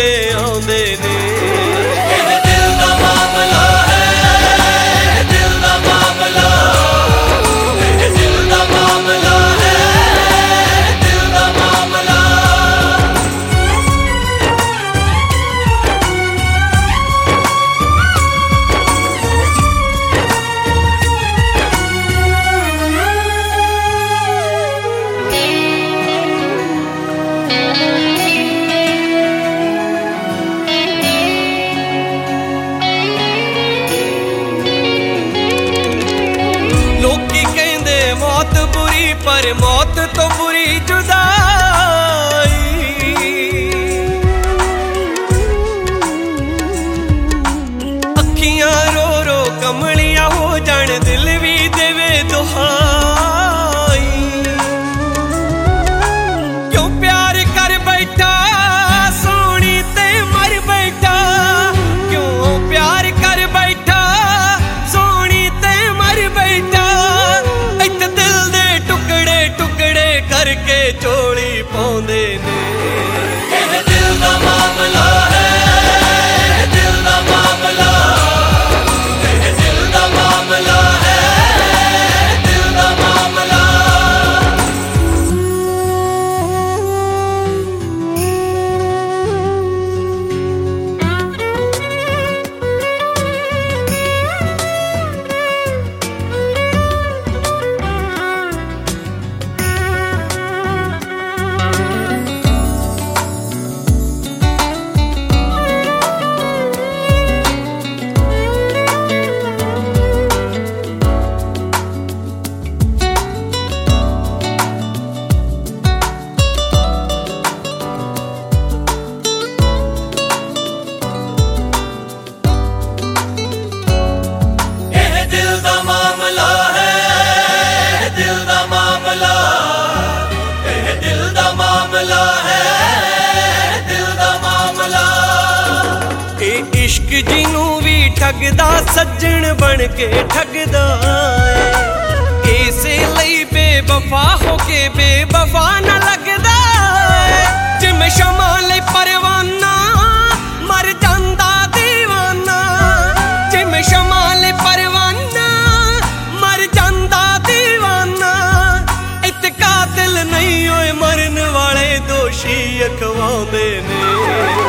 के आउंदे ने। मौत बुरी पर मौत तो बुरी जुदाई, अखियां रो रो कमलियां हो जान दिल भी देवे दुहाई। क्यों प्यार कर बैठा सोनी ते मर बैठा, क्यों प्यार कर बैठा सोनी ते मर बैठा। करके चोली पाउंदे ने। दिल दा मामला है, दिल दा मामला, दिल दा मामला है, दिल दा मामला। इश्क जिनू भी ठगदा सज्जन बन के ठगदा है, इसे लई बेवफा होके बेवफा न लगदा है। जिमें शमा लई परवाना मर जांदा दीवाना, जिमें शमा लई परवाना मर जांदा दीवाना। इत कातिल नहीं होए मरन वाले दोषी अखवाउंदे ने।